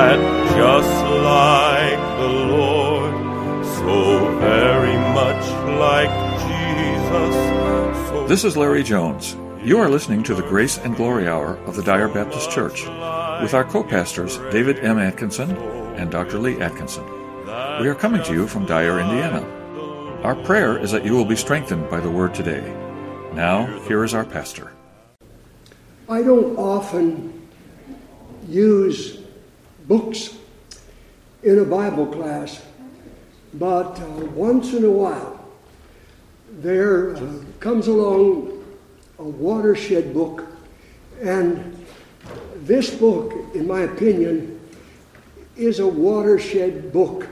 that just like the Lord, so very much like Jesus. This is Larry Jones. You are listening to the Grace and Glory Hour of the Dyer Baptist Church with our co-pastors David M. Atkinson and Dr. Lee Atkinson. We are coming to you from Dyer, Indiana. Our prayer is that you will be strengthened by the Word today. Now, here is our pastor. I don't often use books in a Bible class, but once in a while there comes along a watershed book, and this book, in my opinion, is a watershed book.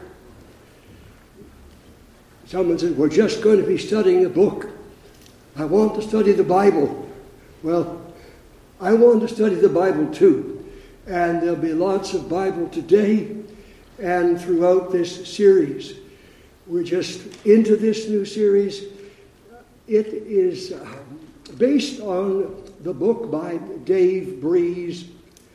Someone said, we're just going to be studying a book. I want to study the Bible. Well, I want to study the Bible too, and there'll be lots of Bible today and throughout this series. We're just into this new series. It is based on the book by Dave Breeze,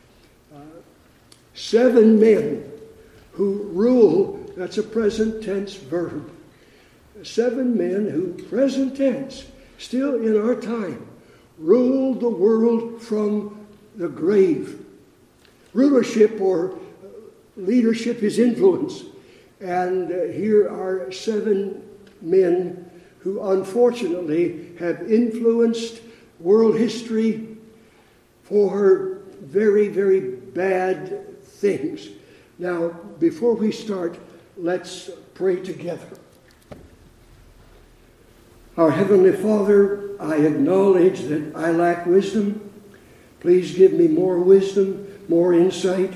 7 men who rule. That's a present tense verb. 7 men who, present tense, still in our time, ruled the world from the grave. Rulership or leadership is influence. And here are 7 men who unfortunately have influenced world history for very, very bad things. Now, before we start, let's pray together. Our Heavenly Father, I acknowledge that I lack wisdom. Please give me more wisdom, more insight.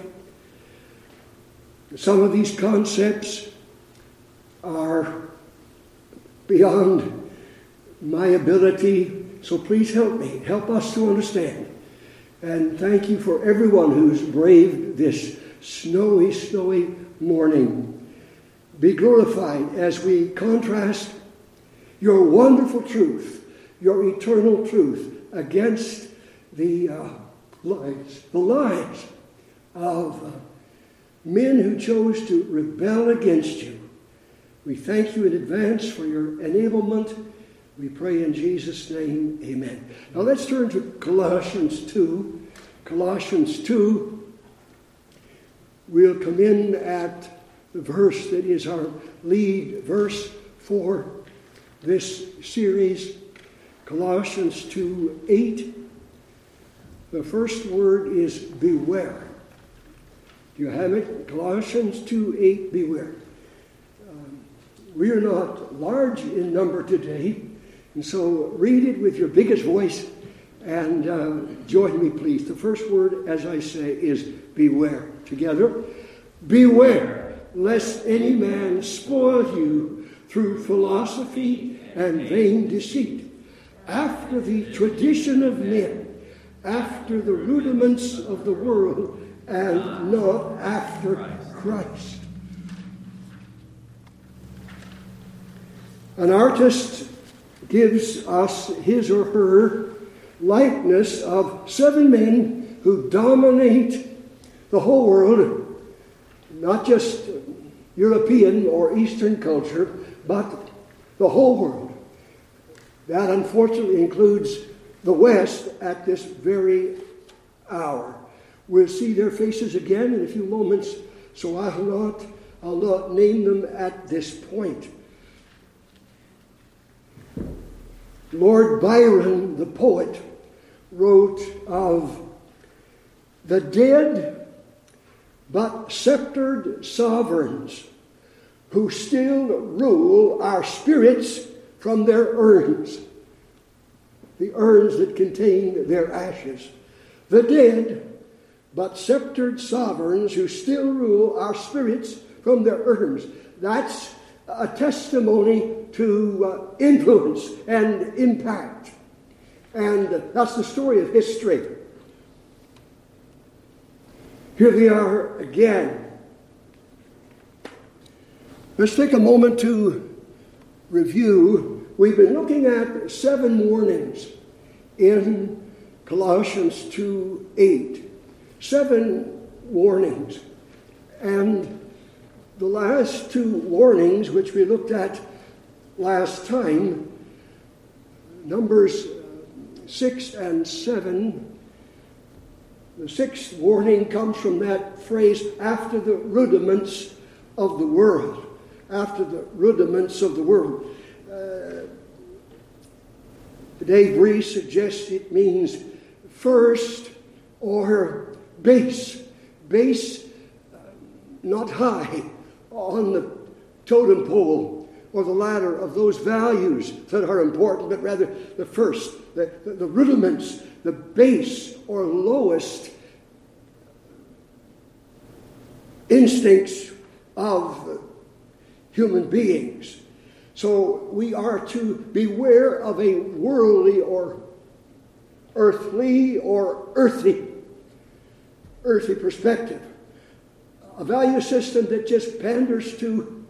Some of these concepts are beyond my ability, so please help me. Help us to understand. And thank you for everyone who's braved this snowy, snowy morning. Be glorified as we contrast your wonderful truth, your eternal truth, against the lies of men who chose to rebel against you. We thank you in advance for your enablement. We pray in Jesus' name, amen. Now let's turn to Colossians 2. Colossians 2, we'll come in at the verse that is our lead verse for this series, Colossians 2:8. The first word is beware. Do you have it? Colossians 2:8, beware. We are not large in number today, and so read it with your biggest voice and join me, please. The first word, as I say, is beware. Together, beware lest any man spoil you through philosophy and vain deceit, after the tradition of men, after the rudiments of the world, and not after Christ. An artist gives us his or her likeness of 7 men who dominate the whole world, not just European or Eastern culture, but the whole world. That unfortunately includes the West at this very hour. We'll see their faces again in a few moments, so I'll not name them at this point. Lord Byron, the poet, wrote of the dead but sceptered sovereigns who still rule our spirits from their urns, the urns that contain their ashes. The dead but sceptered sovereigns who still rule our spirits from their urns. That's a testimony to influence and impact. And that's the story of history. Here we are again. Let's take a moment to review. We've been looking at 7 warnings in Colossians 2:8. 7 warnings. And the last two warnings, which we looked at last time, Numbers 6 and 7, the sixth warning comes from that phrase, after the rudiments of the world. After the rudiments of the world. Dave Reese suggests it means first or base. Base, not high on the totem pole or the ladder of those values that are important, but rather the first, the rudiments, the base or lowest instincts of human beings. So we are to beware of a worldly or earthly or earthy perspective. A value system that just panders to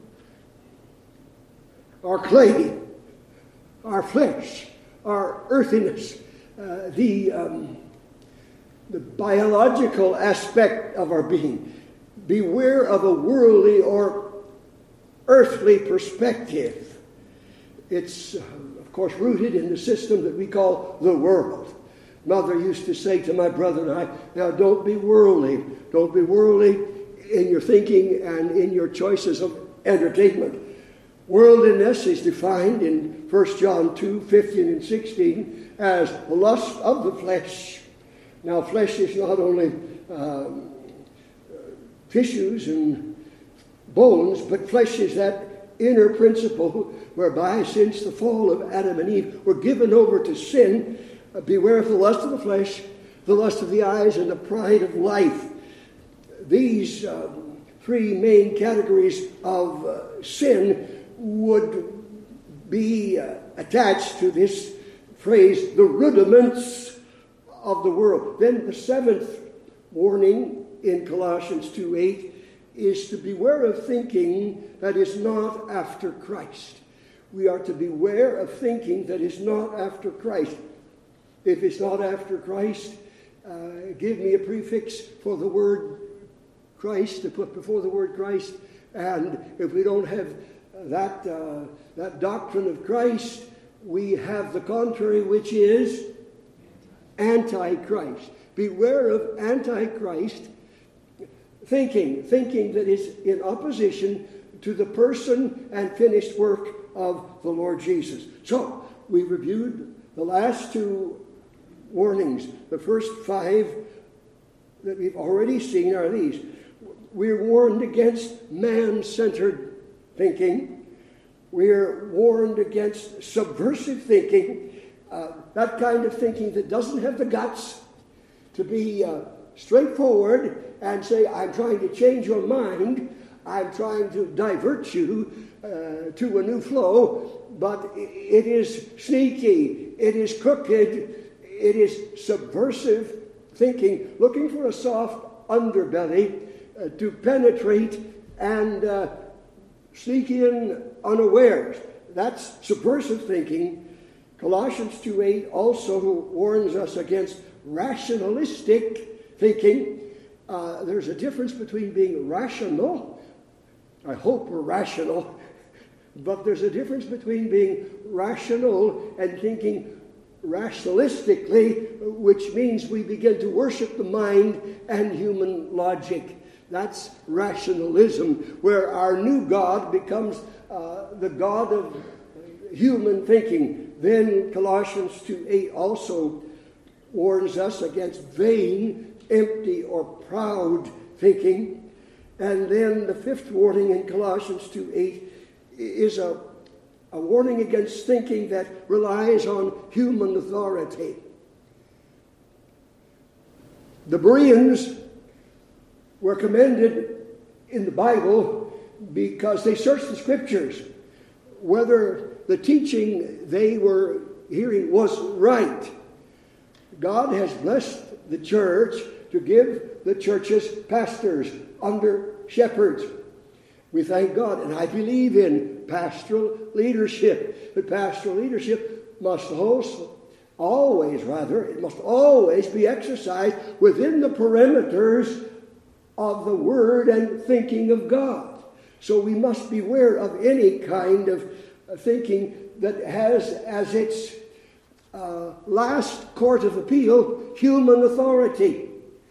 our clay, our flesh, our earthiness, the biological aspect of our being. Beware of a worldly or earthly perspective. It's, of course, rooted in the system that we call the world. Mother used to say to my brother and I, now don't be worldly. Don't be worldly in your thinking and in your choices of entertainment. Worldliness is defined in 1 John 2, 15 and 16 as the lust of the flesh. Now, flesh is not only tissues and bones, but flesh is that inner principle whereby, since the fall of Adam and Eve, were given over to sin. Beware of the lust of the flesh, the lust of the eyes, and the pride of life. These three main categories of sin would be attached to this phrase, the rudiments of the world. Then the seventh warning in Colossians 2:8 is to beware of thinking that is not after Christ. We are to beware of thinking that is not after Christ. If it's not after Christ, give me a prefix for the word Christ to put before the word Christ. And if we don't have that doctrine of Christ, we have the contrary, which is Antichrist. Beware of Antichrist thinking that is in opposition to the person and finished work of the Lord Jesus. So, we reviewed the last two warnings. The first five that we've already seen are these. We're warned against man-centered thinking. We're warned against subversive thinking, that kind of thinking that doesn't have the guts to be straightforward and say, I'm trying to change your mind, I'm trying to divert you to a new flow, but it is sneaky, it is crooked, it is subversive thinking, looking for a soft underbelly to penetrate and sneak in unawares. That's subversive thinking. Colossians 2:8 also warns us against rationalistic thinking. There's a difference between being rational. I hope we're rational. But there's a difference between being rational and thinking rationalistically, which means we begin to worship the mind and human logic. That's rationalism, where our new God becomes the God of human thinking. Then Colossians 2:8 also warns us against vain, empty, or proud thinking. And then the fifth warning in Colossians 2:8 is a warning against thinking that relies on human authority. The Bereans were commended in the Bible because they searched the Scriptures whether the teaching they were hearing was right. God has blessed the church to give the church's pastors under shepherds. We thank God, and I believe in pastoral leadership. But pastoral leadership must always be exercised within the perimeters of the Word and thinking of God. So we must beware of any kind of thinking that has as its last court of appeal human authority.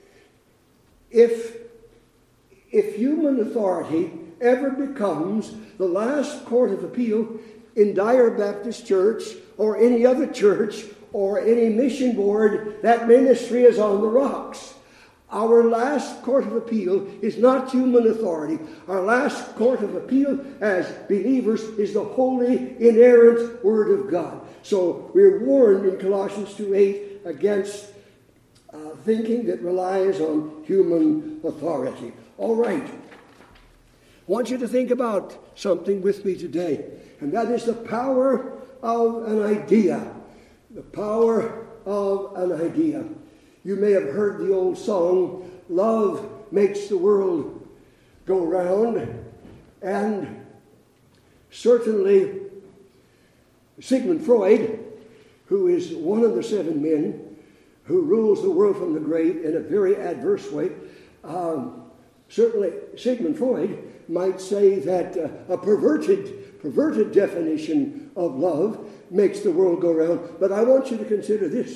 If human authority ever becomes the last court of appeal in Dyer Baptist Church or any other church or any mission board, that ministry is on the rocks. Our last court of appeal is not human authority. Our last court of appeal as believers is the holy, inerrant Word of God. So we're warned in Colossians 2:8 against thinking that relies on human authority. All right. I want you to think about something with me today, and that is the power of an idea. The power of an idea. You may have heard the old song, "Love Makes the World Go Round," and certainly Sigmund Freud, who is one of the 7 men who rules the world from the grave in a very adverse way, certainly Sigmund Freud might say that a perverted definition of love makes the world go round. But I want you to consider this.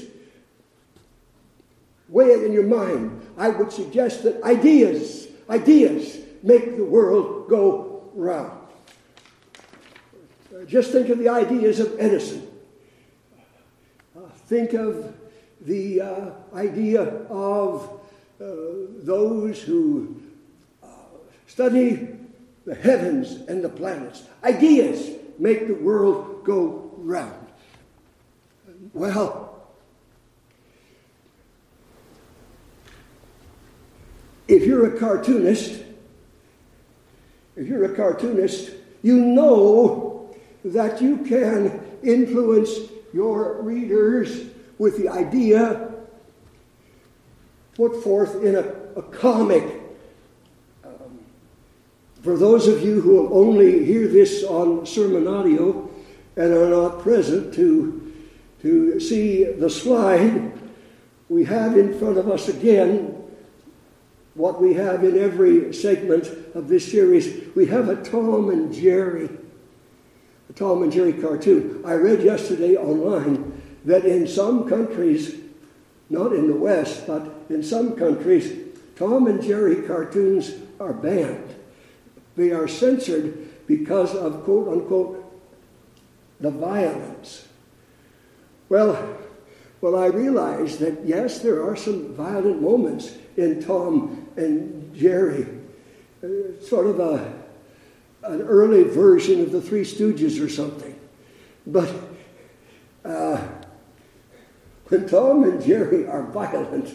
Weigh it in your mind. I would suggest that ideas make the world go round. Just think of the ideas of Edison. Think of the idea of those who study the heavens and the planets. Ideas make the world go round. Well, if you're a cartoonist, you know that you can influence your readers with the idea put forth in a comic. For those of you who will only hear this on sermon audio and are not present to see the slide, we have in front of us again what we have in every segment of this series. We have a Tom and Jerry cartoon. I read yesterday online that in some countries, not in the West, but in some countries, Tom and Jerry cartoons are banned. They are censored because of, quote unquote, the violence. Well, I realize that, yes, there are some violent moments in Tom and Jerry. Sort of an early version of the Three Stooges or something. But when Tom and Jerry are violent,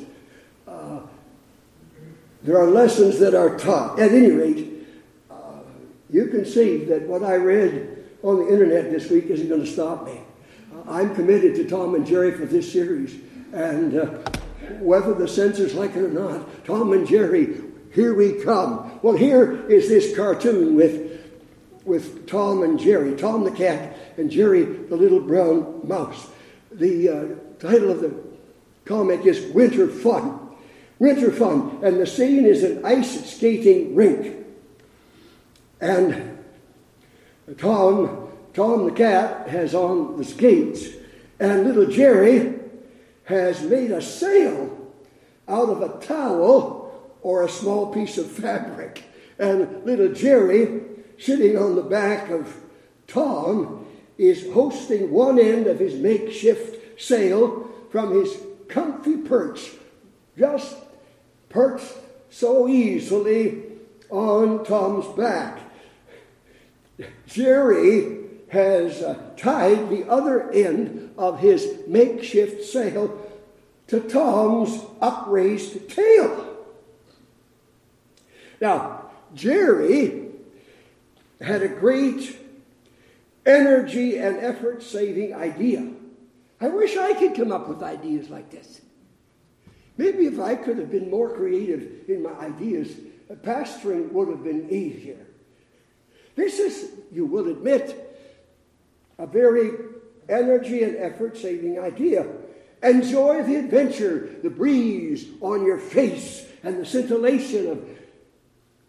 there are lessons that are taught. At any rate, you can see that what I read on the internet this week isn't going to stop me. I'm committed to Tom and Jerry for this series. And whether the censors like it or not, Tom and Jerry, here we come. Well, here is this cartoon with Tom and Jerry, Tom the cat and Jerry the little brown mouse. The title of the comic is Winter Fun. Winter Fun. And the scene is an ice skating rink. And Tom the cat has on the skates, and little Jerry has made a sail out of a towel or a small piece of fabric. And little Jerry, sitting on the back of Tom, is hosting one end of his makeshift sail from his comfy perch, just perched so easily on Tom's back. Jerry has tied the other end of his makeshift sail to Tom's upraised tail. Now, Jerry had a great energy and effort-saving idea. I wish I could come up with ideas like this. Maybe if I could have been more creative in my ideas, pastoring would have been easier. This is, you will admit, a very energy and effort-saving idea. Enjoy the adventure, the breeze on your face, and the scintillation of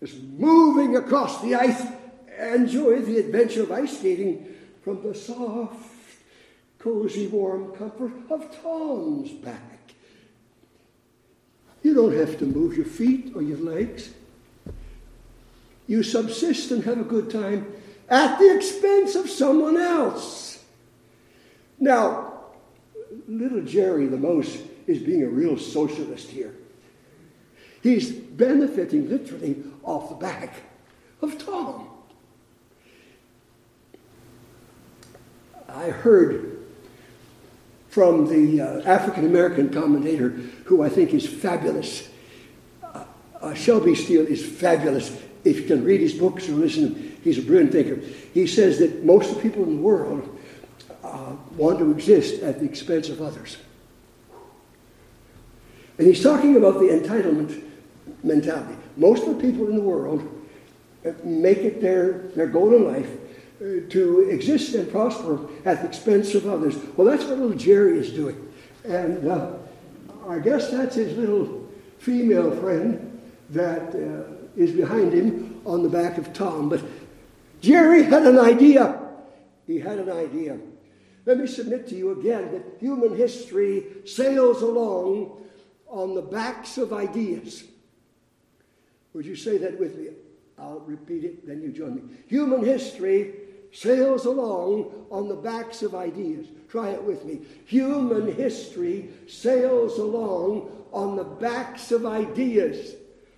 is moving across the ice. Enjoy the adventure of ice skating from the soft, cozy, warm comfort of Tom's back. You don't have to move your feet or your legs. You subsist and have a good time at the expense of someone else. Now, little Jerry the Mouse is being a real socialist here. He's benefiting literally off the back of Tom. I heard from the African-American commentator, who I think is fabulous. Shelby Steele is fabulous. If you can read his books or listen, he's a brilliant thinker. He says that most of the people in the world want to exist at the expense of others. And he's talking about the entitlement mentality. Most of the people in the world make it their goal in life to exist and prosper at the expense of others. Well, that's what little Jerry is doing. And I guess that's his little female friend that is behind him on the back of Tom. But Jerry had an idea. He had an idea. Let me submit to you again that human history sails along on the backs of ideas. Would you say that with me? I'll repeat it, then you join me. Human history sails along on the backs of ideas. Try it with me. Human history sails along on the backs of ideas.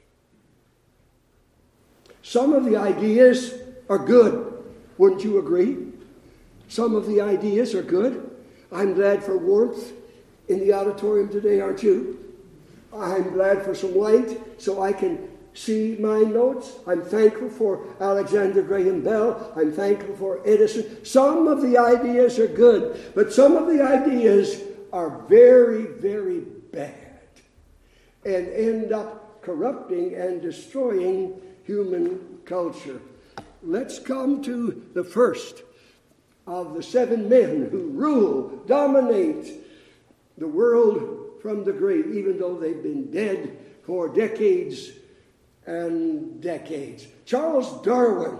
Some of the ideas are good. Wouldn't you agree? Some of the ideas are good. I'm glad for warmth in the auditorium today, aren't you? I'm glad for some light so I can see my notes. I'm thankful for Alexander Graham Bell. I'm thankful for Edison. Some of the ideas are good, but some of the ideas are very, very bad and end up corrupting and destroying human culture. Let's come to the first of the 7 men who rule, dominate the world from the grave, even though they've been dead for decades and decades. Charles Darwin.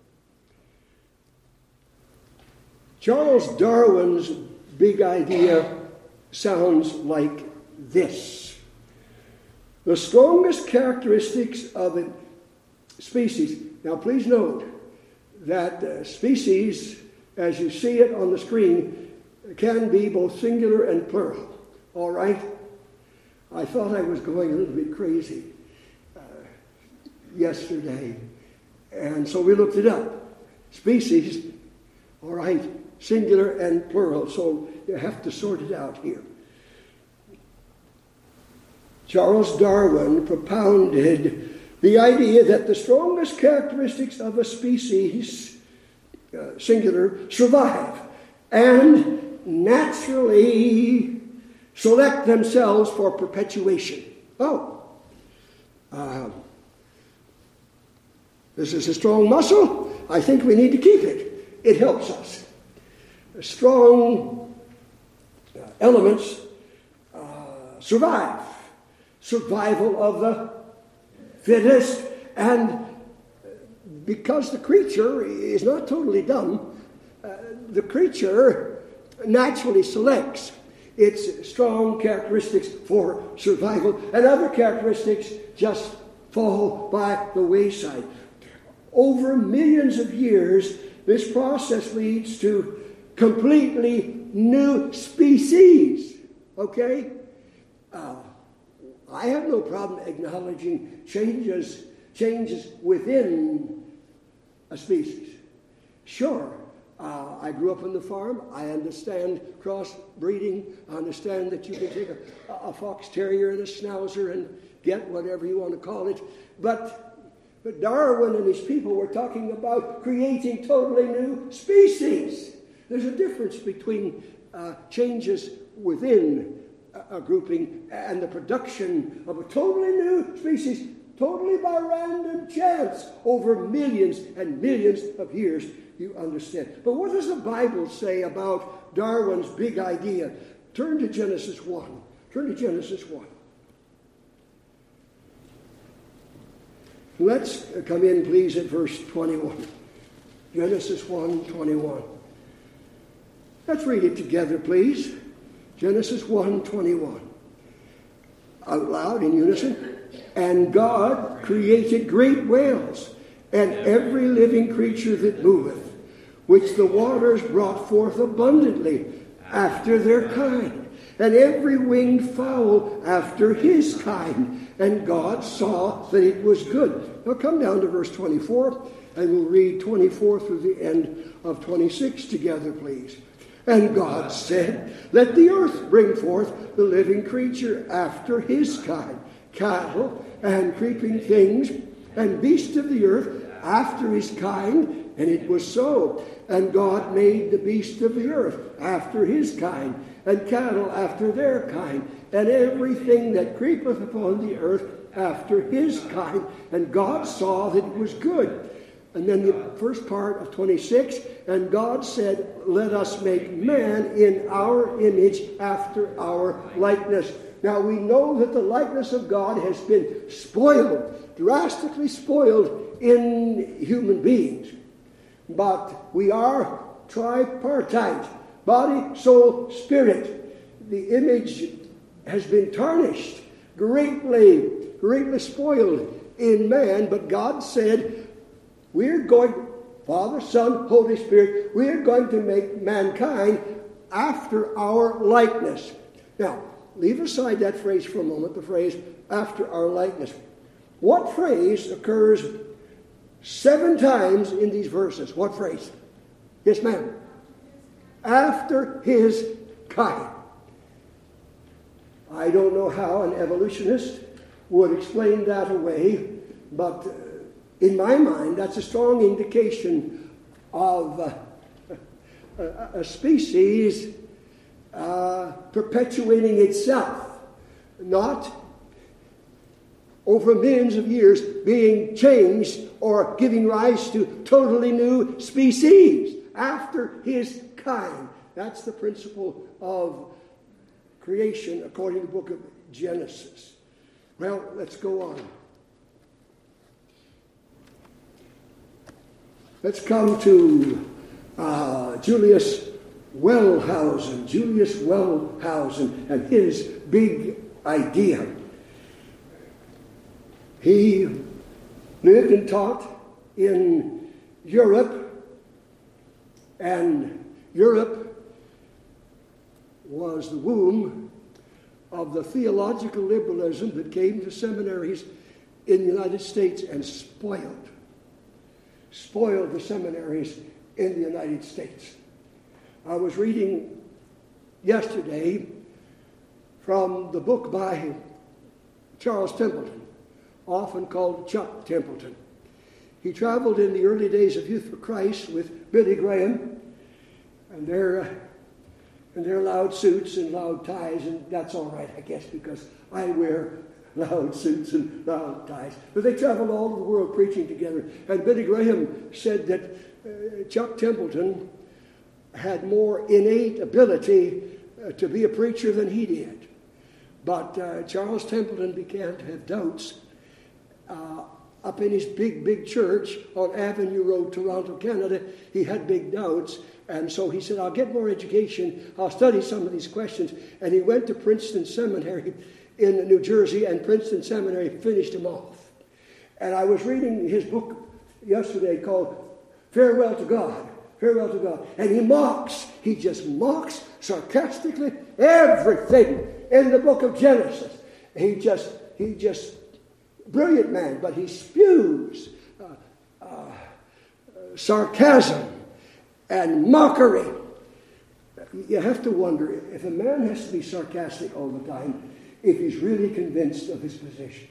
Charles Darwin's big idea sounds like this. The strongest characteristics of a species. Now please note that species, as you see it on the screen, can be both singular and plural. All right? I thought I was going a little bit crazy yesterday, and so we looked it up. Species, all right, singular and plural, so you have to sort it out here. Charles Darwin propounded the idea that the strongest characteristics of a species, singular, survive and naturally select themselves for perpetuation. This is a strong muscle. I think we need to keep it. It helps us. Strong elements survive. Survival of the fittest. And because the creature is not totally dumb, the creature naturally selects its strong characteristics for survival, and other characteristics just fall by the wayside. Over millions of years, this process leads to completely new species. Okay? I have no problem acknowledging changes within a species. Sure, I grew up on the farm. I understand crossbreeding. I understand that you can take a fox terrier and a schnauzer and get whatever you want to call it. But Darwin and his people were talking about creating totally new species. There's a difference between changes within a grouping and the production of a totally new species, totally by random chance, over millions and millions of years, you understand. But what does the Bible say about Darwin's big idea? Turn to Genesis 1. Turn to Genesis 1. Let's come in, please, at verse 21. Genesis 1:21. Let's read it together, please. Genesis 1:21. Out loud in unison. And God created great whales and every living creature that moveth, which the waters brought forth abundantly after their kind, and every winged fowl after his kind. And God saw that it was good. Now come down to verse 24, and we'll read 24 through the end of 26 together, please. And God said, let the earth bring forth the living creature after his kind, cattle and creeping things, and beasts of the earth after his kind. And it was so. And God made the beasts of the earth after his kind, and cattle after their kind, and everything that creepeth upon the earth after his kind. And God saw that it was good. And then the first part of 26, and God said, let us make man in our image after our likeness. Now we know that the likeness of God has been spoiled, drastically spoiled in human beings. But we are tripartite, body, soul, spirit. The image has been tarnished, greatly spoiled in man. But God said, we're going, Father, Son, Holy Spirit, we're going to make mankind after our likeness. Now, leave aside that phrase for a moment, the phrase, after our likeness. What phrase occurs 7 times in these verses? What phrase? Yes, ma'am. After his kind. I don't know how an evolutionist would explain that away, but in my mind, that's a strong indication of a species perpetuating itself, not over millions of years being changed or giving rise to totally new species after his kind. That's the principle of creation according to the book of Genesis. Well, let's go on. Let's come to Julius Wellhausen. Julius Wellhausen and his big idea. He lived and taught in Europe, and Europe was the womb of the theological liberalism that came to seminaries in the United States and spoiled the seminaries in the United States. I was reading yesterday from the book by Charles Templeton, often called Chuck Templeton. He traveled in the early days of Youth for Christ with Billy Graham, and their loud suits and loud ties, and that's all right, I guess, because I wear loud suits and loud ties. But they traveled all over the world preaching together. And Billy Graham said that Chuck Templeton had more innate ability to be a preacher than he did. But Charles Templeton began to have doubts up in his big church on Avenue Road, Toronto, Canada. He had big doubts. And so he said, I'll get more education. I'll study some of these questions. And he went to Princeton Seminary in New Jersey, and Princeton Seminary finished him off. And I was reading his book yesterday called Farewell to God. Farewell to God. And he just mocks sarcastically everything in the book of Genesis. He just, brilliant man, but he spews sarcasm and mockery. You have to wonder, if a man has to be sarcastic all the time, if he's really convinced of his position.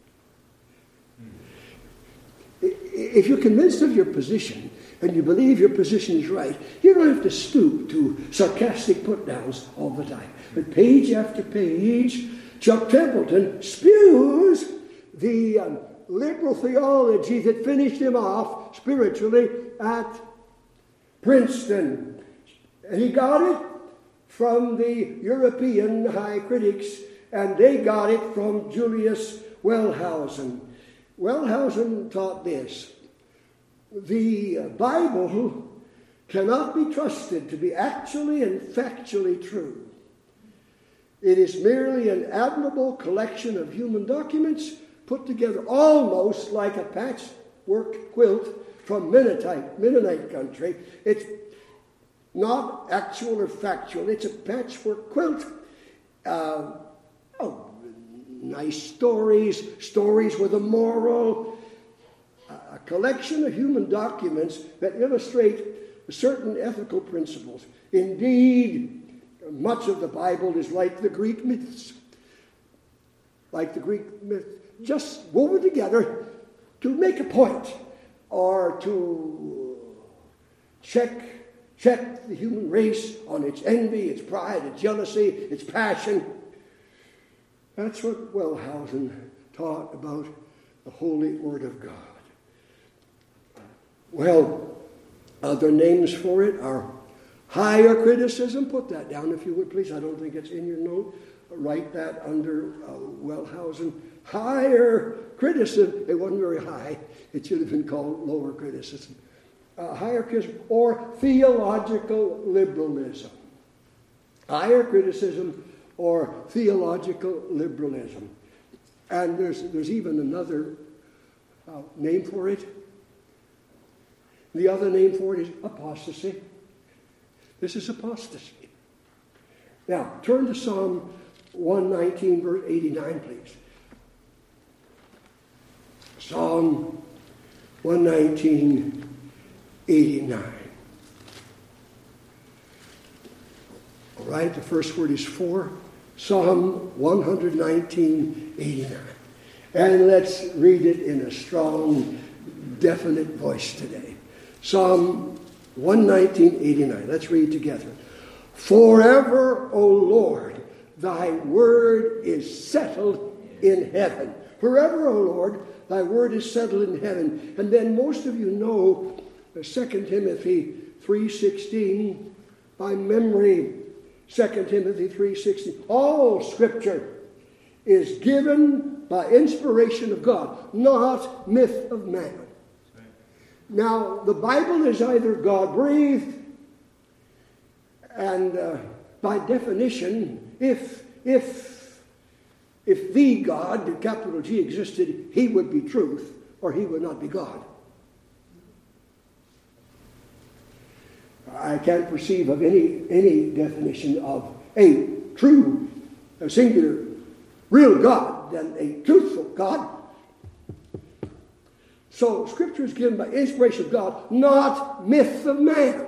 If you're convinced of your position, and you believe your position is right, you don't have to stoop to sarcastic put-downs all the time. But page after page, Chuck Templeton spews the liberal theology that finished him off spiritually at Princeton. And he got it from the European high critics, and they got it from Julius Wellhausen. Wellhausen taught this: the Bible cannot be trusted to be actually and factually true. It is merely an admirable collection of human documents put together almost like a patchwork quilt from Mennonite country. It's not actual or factual. It's a patchwork quilt. Nice stories with a moral, a collection of human documents that illustrate certain ethical principles. Indeed, much of the Bible is like the Greek myths. Just woven together to make a point or to check the human race on its envy, its pride, its jealousy, its passion. That's what Wellhausen taught about the Holy Word of God. Well, other names for it are higher criticism. Put that down if you would, please. I don't think it's in your note. Write that under Wellhausen. Higher criticism. It wasn't very high. It should have been called lower criticism. Higher criticism or theological liberalism. Higher criticism or theological liberalism. And there's even another name for it. The other name for it is apostasy. This is apostasy. Now, turn to Psalm 119, verse 89, please. Psalm 119, 89. All right, the first word is for. Psalm 119, 89. And let's read it in a strong, definite voice today. Psalm 119, 89. Let's read together. Forever, O Lord, thy word is settled in heaven. Forever, O Lord, thy word is settled in heaven. And then most of you know 2 Timothy 3:16 by memory. 2 Timothy 3:16. All Scripture is given by inspiration of God, not myth of man. Now, the Bible is either God-breathed, and by definition, if the God, capital G, existed, he would be truth, or he would not be God. I can't perceive of any definition of a true, singular, real God than a truthful God. So Scripture is given by inspiration of God, not myth of man.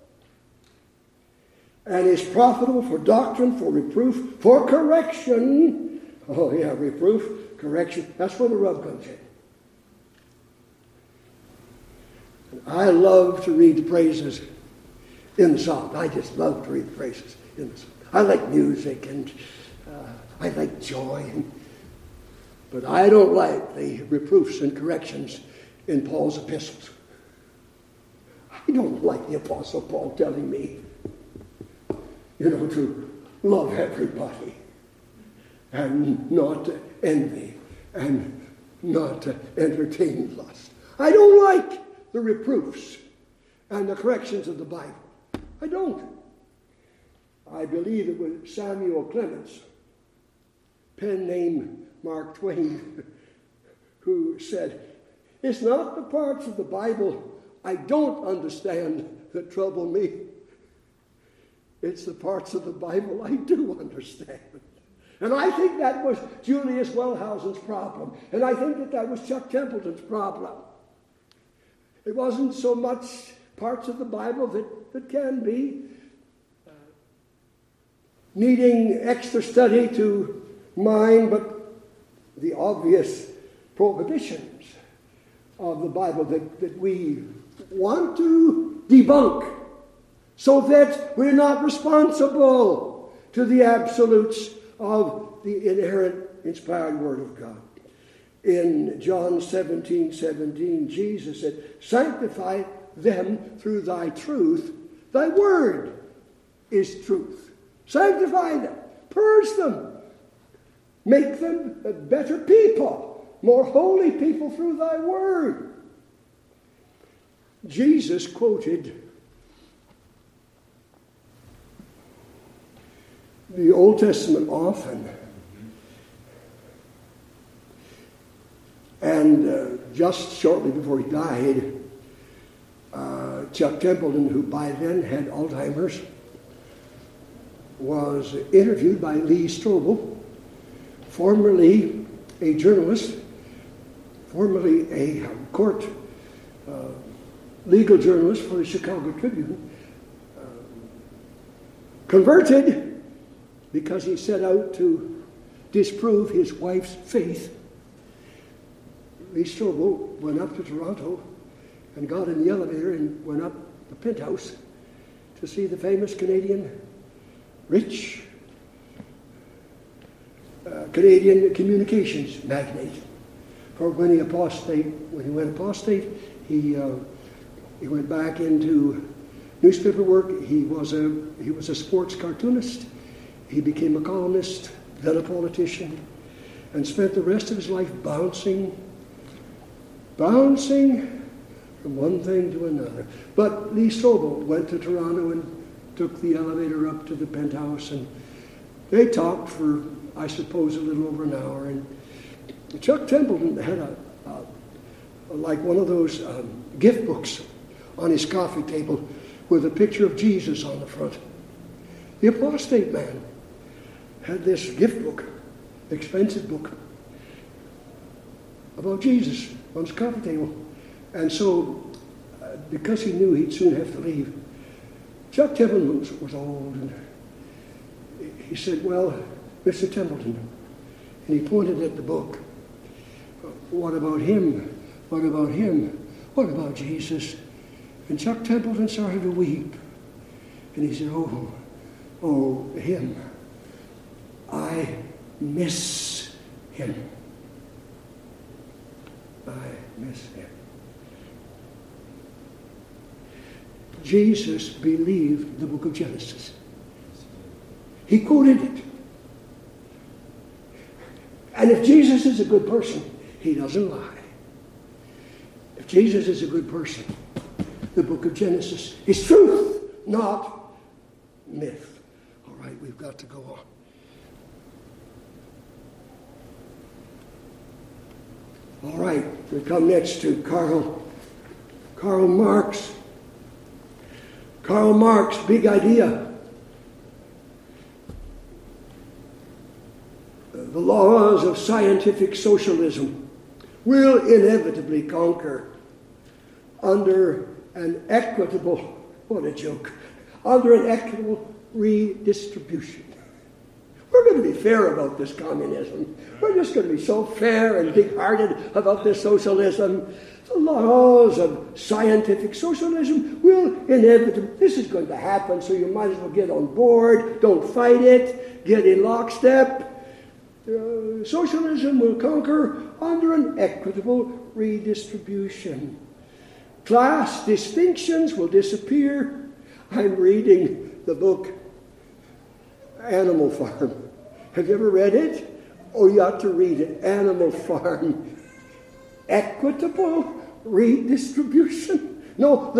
And is profitable for doctrine, for reproof, for correction. Oh yeah, reproof, correction. That's where the rub comes in. And I love to read the praises in the Psalms. I just love to read the praises in the Psalms. I like music and I like joy. But I don't like the reproofs and corrections in Paul's epistles. I don't like the Apostle Paul telling me, to love everybody and not to envy and not to entertain lust. I don't like the reproofs and the corrections of the Bible. I don't. I believe it was Samuel Clemens, pen name Mark Twain, who said, "It's not the parts of the Bible I don't understand that trouble me. It's the parts of the Bible I do understand." And I think that was Julius Wellhausen's problem. And I think that was Chuck Templeton's problem. It wasn't so much parts of the Bible that can be needing extra study to mind, but the obvious prohibitions of the Bible that we want to debunk so that we're not responsible to the absolutes of the inerrant, inspired Word of God. In John 17:17, Jesus said, "Sanctify them through thy truth. Thy word is truth." Sanctify them. Purge them. Make them better people. more holy people through thy word. Jesus quoted the Old Testament often. And just shortly before he died, Chuck Templeton, who by then had Alzheimer's, was interviewed by Lee Strobel, formerly a journalist, formerly a court legal journalist for the Chicago Tribune, converted because he set out to disprove his wife's faith. Lee Strobel went up to Toronto and got in the elevator and went up the penthouse to see the famous rich Canadian communications magnate. For when he went apostate, he went back into newspaper work. He was a sports cartoonist. He became a columnist, then a politician, and spent the rest of his life bouncing from one thing to another. But Lee Strobel went to Toronto and took the elevator up to the penthouse, and they talked for, I suppose, a little over an hour. And Chuck Templeton had like one of those gift books on his coffee table with a picture of Jesus on the front. The apostate man had this gift book, expensive book, about Jesus on his coffee table. And so, because he knew he'd soon have to leave, Chuck Templeton was old, and he said, "Well, Mr. Templeton," and he pointed at the book, "what about him? What about him? What about Jesus?" And Chuck Templeton started to weep. And he said, oh, him. I miss him. I miss him. Jesus believed the book of Genesis. He quoted it. And if Jesus is a good person, he doesn't lie. If Jesus is a good person, the book of Genesis is truth, not myth. All right, we've got to go on. All right, we come next to Karl Marx. Karl Marx, big idea. The laws of scientific socialism will inevitably conquer under an equitable, what a joke, under an equitable redistribution. We're going to be fair about this communism. We're just going to be so fair and big-hearted about this socialism. The laws of scientific socialism will inevitably, this is going to happen, so you might as well get on board. Don't fight it. Get in lockstep. Socialism will conquer under an equitable redistribution. Class distinctions will disappear. I'm reading the book Animal Farm. Have you ever read it? Oh, you ought to read it. Animal Farm. Equitable redistribution? No,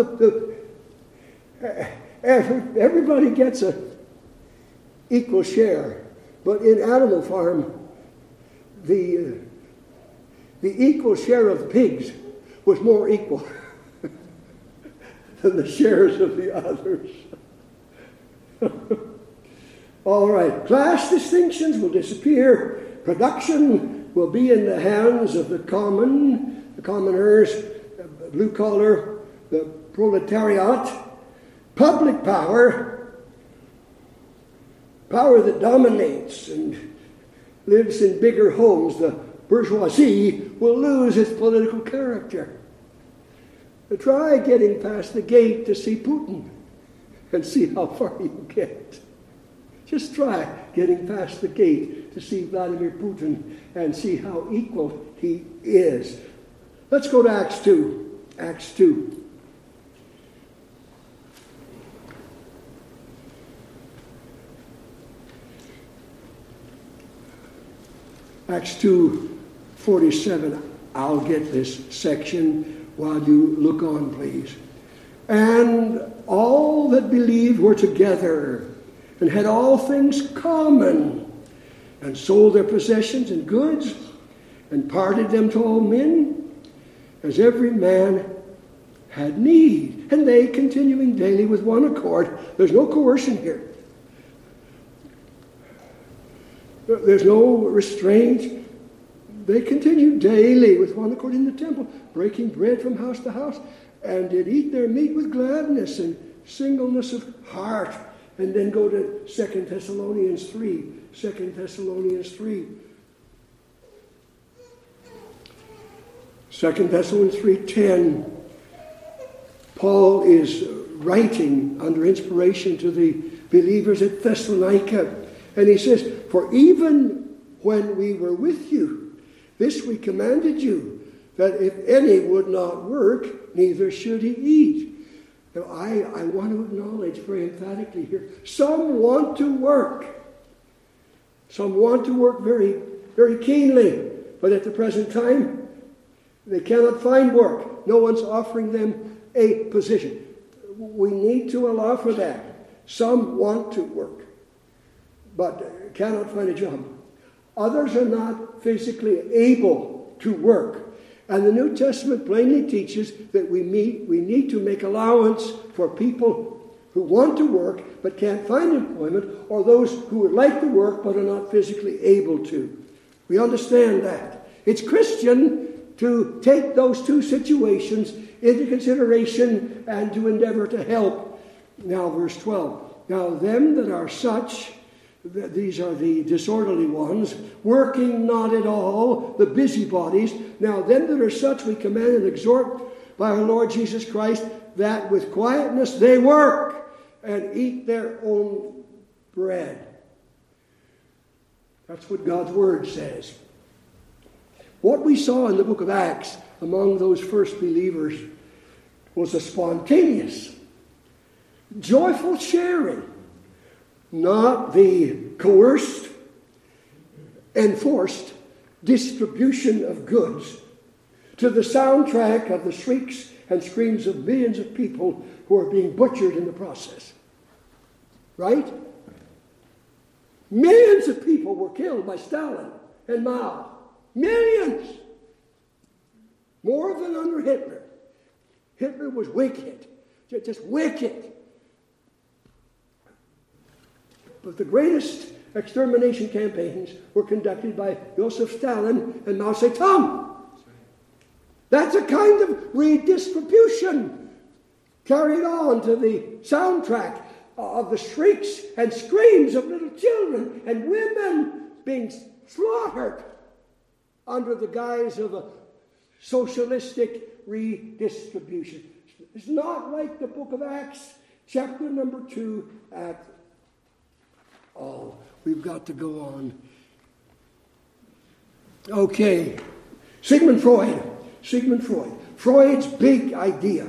everybody gets an equal share. But in Animal Farm, the equal share of pigs was more equal than the shares of the others. All right, class distinctions will disappear. Production will be in the hands of the commoners, blue collar, the proletariat. Public power that dominates and lives in bigger homes, the bourgeoisie, will lose its political character. Try getting past the gate to see Putin and see how far you get. Just try getting past the gate to see Vladimir Putin and see how equal he is. Let's go to Acts 2. Acts 2. Acts 2, 47. I'll get this section while you look on, please. And all that believed were together and had all things common, and sold their possessions and goods, and parted them to all men, as every man had need. And they, continuing daily with one accord, there's no coercion here. There's no restraint. They continued daily with one accord in the temple, breaking bread from house to house, and did eat their meat with gladness and singleness of heart. And then go to 2 Thessalonians 3. 2 Thessalonians 3. 2 Thessalonians 3:10. Paul is writing under inspiration to the believers at Thessalonica. And he says, "For even when we were with you, this we commanded you, that if any would not work, neither should he eat." Now, I want to acknowledge very emphatically here, some want to work. Some want to work very, very keenly, but at the present time, they cannot find work. No one's offering them a position. We need to allow for that. Some want to work, but cannot find a job. Others are not physically able to work. And the New Testament plainly teaches that we need to make allowance for people who want to work but can't find employment, or those who would like to work but are not physically able to. We understand that. It's Christian to take those two situations into consideration and to endeavor to help. Now, verse 12. Now, them that are such, these are the disorderly ones, working not at all, the busybodies. Now, them that are such we command and exhort by our Lord Jesus Christ, that with quietness they work and eat their own bread. That's what God's Word says. What we saw in the book of Acts among those first believers was a spontaneous, joyful sharing, not the coerced, enforced distribution of goods to the soundtrack of the shrieks and screams of millions of people who are being butchered in the process. Right? Millions of people were killed by Stalin and Mao. Millions! More than under Hitler. Hitler was wicked. Just wicked. But the greatest extermination campaigns were conducted by Joseph Stalin and Mao Zedong. That's a kind of redistribution carried on to the soundtrack of the shrieks and screams of little children and women being slaughtered under the guise of a socialistic redistribution. It's not like the book of Acts, chapter number 2 at all. We've got to go on. Okay. Sigmund Freud. Freud's big idea.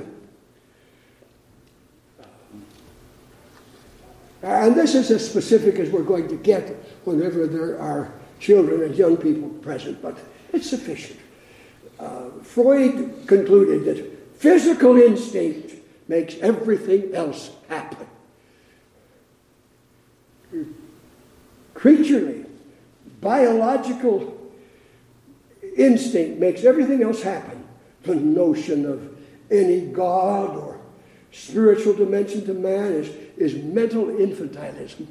And this is as specific as we're going to get whenever there are children and young people present, but it's sufficient. Freud concluded that physical instinct makes everything else happen. Creaturely, biological instinct makes everything else happen. The notion of any God or spiritual dimension to man is mental infantilism.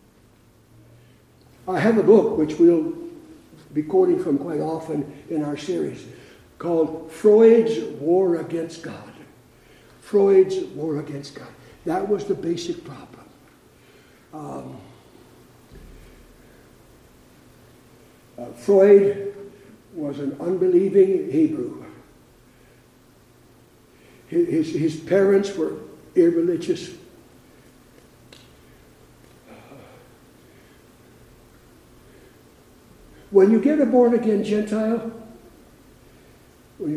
I have a book which we'll be quoting from quite often in our series called Freud's War Against God. Freud's War Against God. That was the basic problem. Freud was an unbelieving Hebrew. His parents were irreligious. When you get a born-again Gentile, you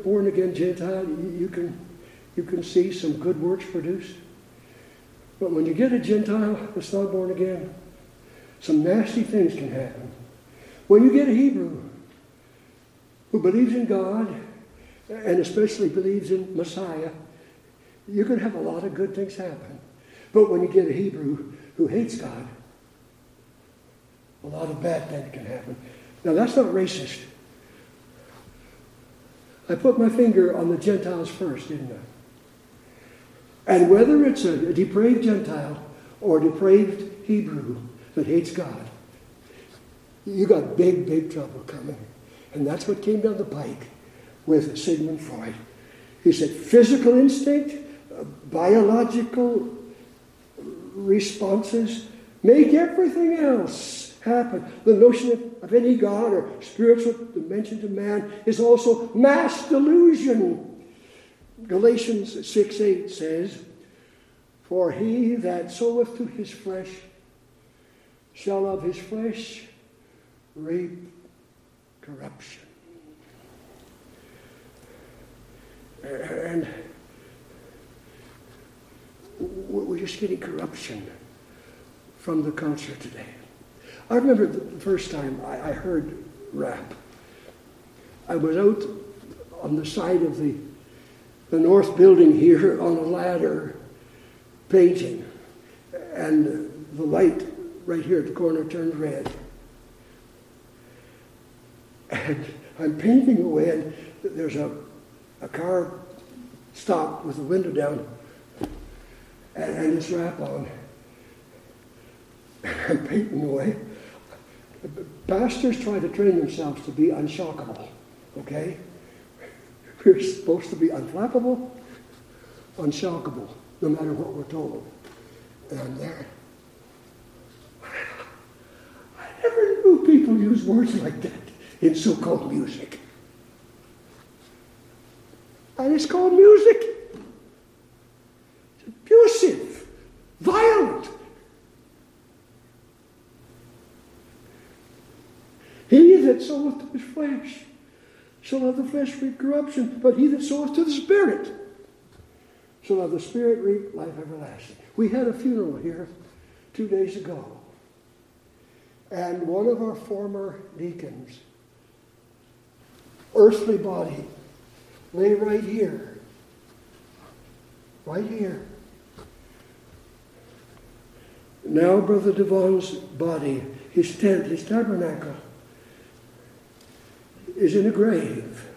can see some good works produced. But when you get a Gentile that's not born again, some nasty things can happen. When you get a Hebrew, who believes in God, and especially believes in Messiah, you can have a lot of good things happen. But when you get a Hebrew who hates God, a lot of bad things can happen. Now, that's not racist. I put my finger on the Gentiles first, didn't I? And whether it's a depraved Gentile or a depraved Hebrew that hates God, you got big, big trouble coming. And that's what came down the pike with Sigmund Freud. He said physical instinct, biological responses make everything else happen. The notion of any God or spiritual dimension to man is also mass delusion. Galatians 6:8 says, "For he that soweth to his flesh shall of his flesh reap corruption." And we're just getting corruption from the culture today. I remember the first time I heard rap. I was out on the side of the north building here on a ladder painting, and the light right here at the corner turned red. And I'm painting away, and there's a car stopped with the window down, and it's rap on. And I'm painting away. Pastors try to train themselves to be unshockable, okay? We're supposed to be unflappable, unshockable, no matter what we're told. And I'm there. I never knew people use words like that in so-called music. And it's called music. It's abusive, violent. He that soweth to his flesh shall of the flesh reap corruption, but he that soweth to the Spirit shall of the Spirit reap life everlasting. We had a funeral here 2 days ago, and one of our former deacons, earthly body, lay right here. Right here. Now Brother Devon's body, his tent, his tabernacle, is in a grave.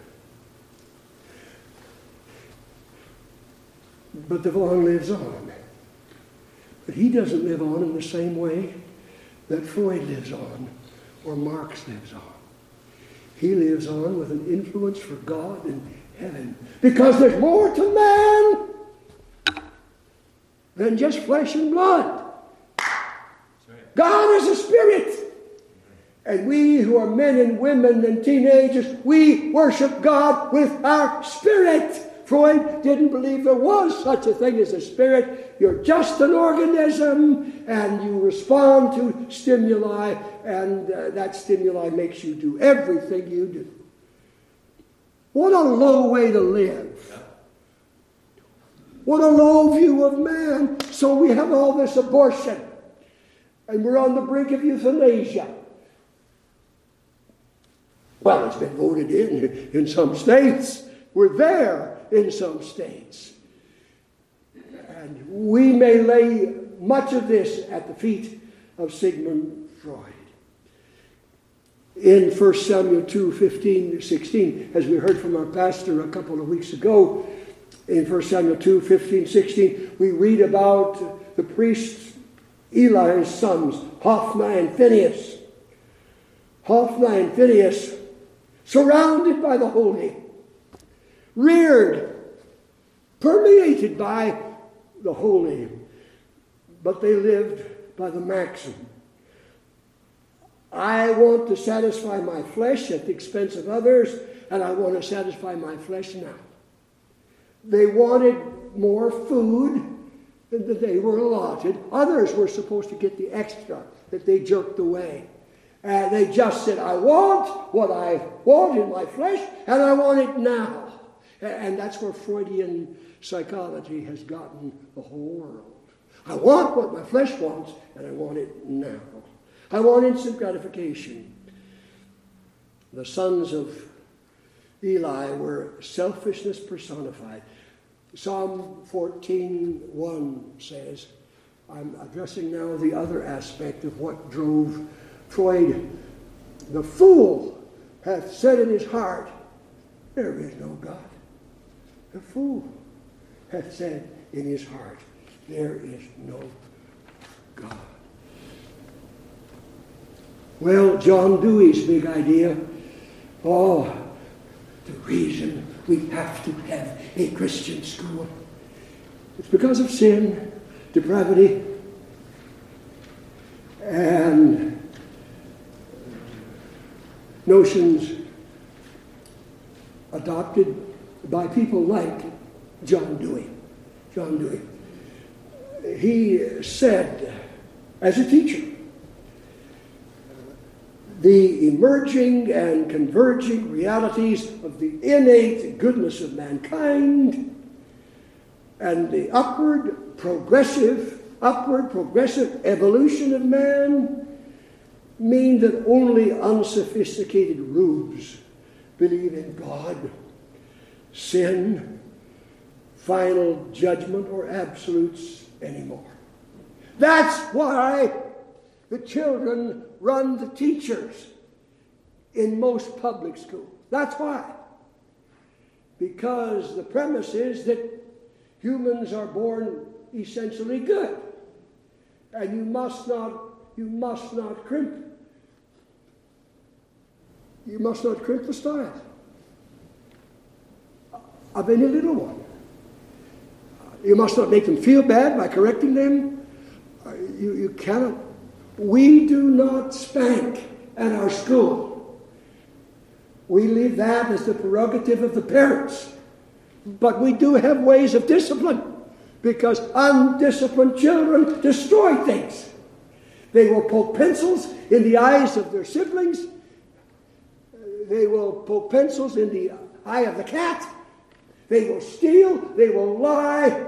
But Devon lives on. But he doesn't live on in the same way that Freud lives on or Marx lives on. He lives on with an influence for God in heaven. Because there's more to man than just flesh and blood. God is a spirit. And we who are men and women and teenagers, we worship God with our spirit. Freud didn't believe there was such a thing as a spirit. You're just an organism, and you respond to stimuli, and that stimuli makes you do everything you do. What a low way to live. What a low view of man. So we have all this abortion, and we're on the brink of euthanasia. Well, it's been voted in some states. We're there in some states. And we may lay much of this at the feet of Sigmund Freud. In 1 Samuel 2:15-16, as we heard from our pastor a couple of weeks ago, in 1 Samuel 2:15-16, we read about the priest Eli's sons, Hophni and Phinehas. Hophni and Phinehas, surrounded by the holy, reared, permeated by the holy, but they lived by the maxim, I want to satisfy my flesh at the expense of others, and I want to satisfy my flesh now. They wanted more food than they were allotted. Others were supposed to get the extra that they jerked away. And they just said, I want what I want in my flesh, and I want it now. And that's where Freudian psychology has gotten the whole world. I want what my flesh wants, and I want it now. I want instant gratification. The sons of Eli were selfishness personified. Psalm 14:1 says, I'm addressing now the other aspect of what drove Freud. The fool hath said in his heart, there is no God. The fool hath said in his heart, there is no God. Well, John Dewey's big idea, the reason we have to have a Christian school, it's because of sin, depravity, and notions adopted by people like John Dewey. John Dewey. He said, as a teacher, the emerging and converging realities of the innate goodness of mankind and the upward progressive evolution of man mean that only unsophisticated rubes believe in God, sin, final judgment, or absolutes anymore. That's why the children run the teachers in most public schools. That's why. Because the premise is that humans are born essentially good. And you must not crimp. You must not crimp the style of any little one. You must not make them feel bad by correcting them. You cannot. We do not spank at our school. We leave that as the prerogative of the parents. But we do have ways of discipline, because undisciplined children destroy things. They will poke pencils in the eyes of their siblings. They will poke pencils in the eye of the cat. They will steal. They will lie.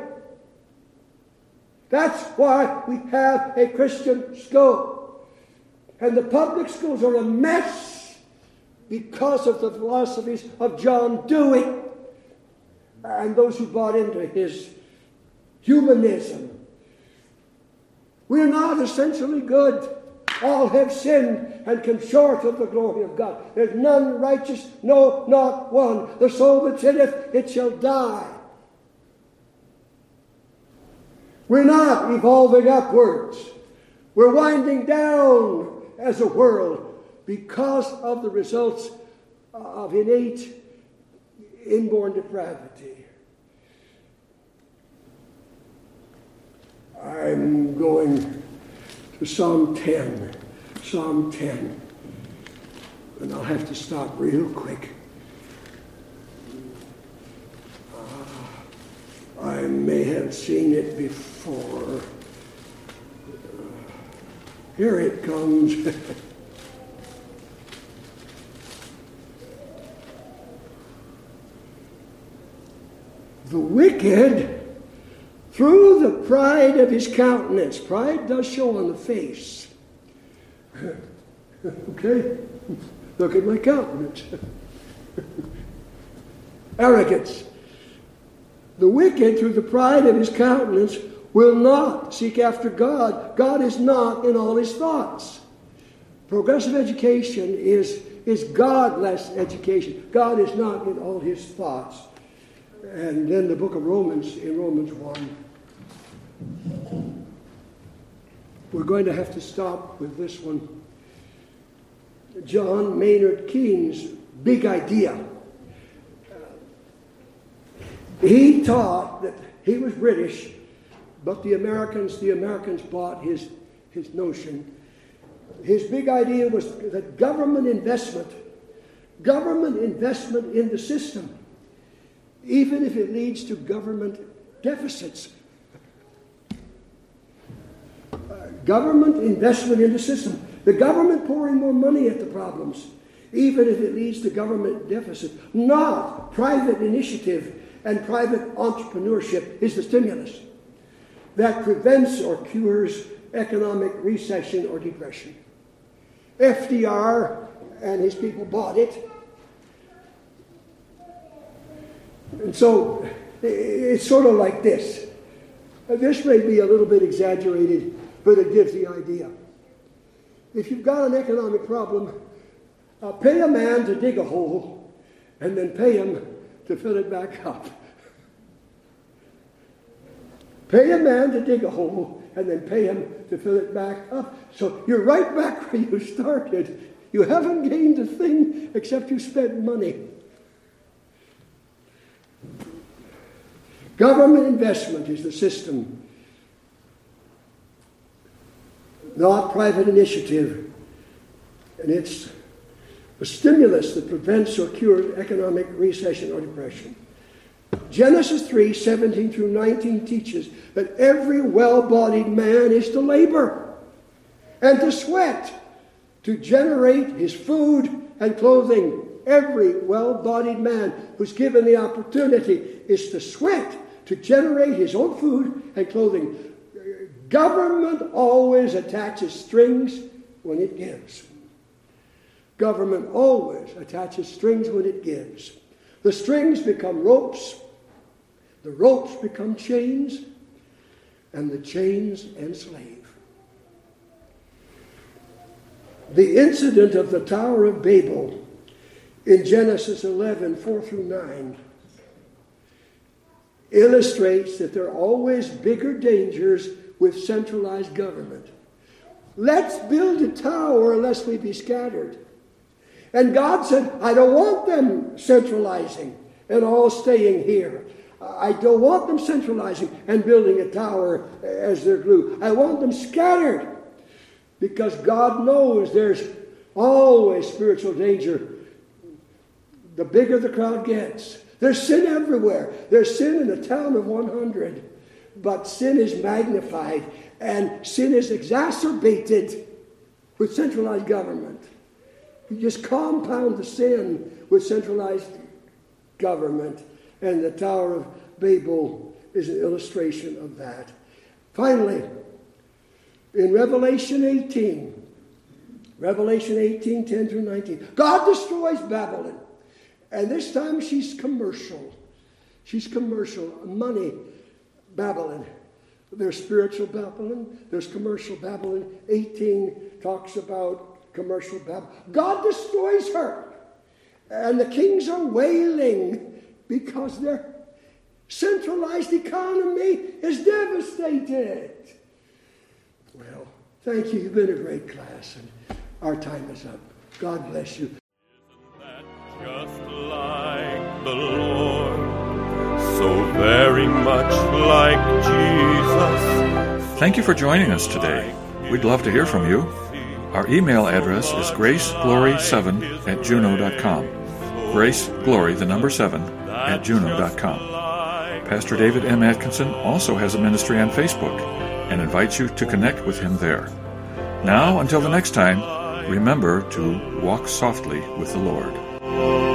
That's why we have a Christian school. And the public schools are a mess because of the philosophies of John Dewey and those who bought into his humanism. We're not essentially good. All have sinned and come short of the glory of God. There's none righteous, no, not one. The soul that sinneth, it shall die. We're not evolving upwards. We're winding down as a world because of the results of innate, inborn depravity. I'm going to Psalm 10. Psalm 10. And I'll have to stop real quick. I may have seen it before. Here it comes. The wicked, through the pride of his countenance. Pride does show on the face. Okay? Look at my countenance. Arrogance. The wicked, through the pride of his countenance, will not seek after God. God is not in all his thoughts. Progressive education is godless education. God is not in all his thoughts. And then the book of Romans, in Romans 1. We're going to have to stop with this one. John Maynard Keynes' big idea. He taught that he was British, but the Americans bought his notion. His big idea was that government investment in the system, even if it leads to government deficits. Government investment in the system. The government pouring more money at the problems, even if it leads to government deficit. Not private initiative and private entrepreneurship is the stimulus that prevents or cures economic recession or depression. FDR and his people bought it. And so it's sort of like this. This may be a little bit exaggerated, but it gives the idea. If you've got an economic problem, pay a man to dig a hole and then pay him to fill it back up. Pay a man to dig a hole and then pay him to fill it back up. So you're right back where you started. You haven't gained a thing except you spent money. Government investment is the system, not private initiative. And it's a stimulus that prevents or cures economic recession or depression. Genesis 3:17 through 19 teaches that every well-bodied man is to labor and to sweat to generate his food and clothing. Every well-bodied man who's given the opportunity is to sweat to generate his own food and clothing. Government always attaches strings when it gives. Government always attaches strings when it gives. The strings become ropes, the ropes become chains, and the chains enslave. The incident of the Tower of Babel in Genesis 11, 4 through 9, illustrates that there are always bigger dangers with centralized government. Let's build a tower lest we be scattered. And God said, I don't want them centralizing and all staying here. I don't want them centralizing and building a tower as their glue. I want them scattered. Because God knows there's always spiritual danger. The bigger the crowd gets. There's sin everywhere. There's sin in a town of 100. But sin is magnified and sin is exacerbated with centralized government. You just compound the sin with centralized government. And the Tower of Babel is an illustration of that. Finally, in Revelation 18, 10 through 19, God destroys Babylon. And this time she's commercial. She's commercial. Money, Babylon. There's spiritual Babylon. There's commercial Babylon. 18 talks about commercial Babylon. God destroys her. And the kings are wailing because their centralized economy is devastated. Well, thank you. You've been a great class. And our time is up. God bless you. Isn't that just like the Lord? So very much like Jesus. Thank you for joining us today. We'd love to hear from you. Our email address is graceglory7@juno.com. Graceglory, the number 7, @juno.com. Pastor David M. Atkinson also has a ministry on Facebook and invites you to connect with him there. Now, until the next time, remember to walk softly with the Lord.